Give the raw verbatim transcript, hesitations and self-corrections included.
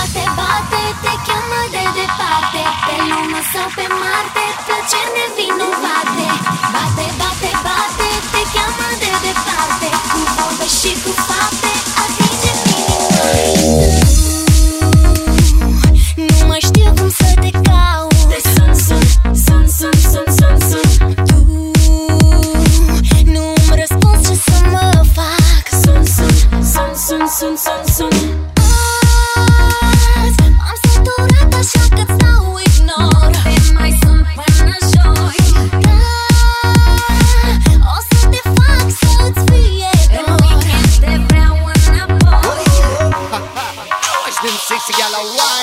bate, bate, te cheamă de departe, pe lună sau pe Marte, plăceri nevinovate. Bate, bate, bate, te cheamă de departe, cu vorbe și cu fapte, atinge minimale. Nu mai știu cum să te caut. Te sun, sun, sun, sun, sun, sun, sun. Tu nu-mi răspunzi, ce să mă fac? Sun, sun, sun, sun, sun, sun, sun. Azi m-am săturat, așa că-ți dau ignor. Te mai sun până joi. Da, o să te fac să-ți fie dor. În weekend te vreau înapoi. Watch them sexy gal a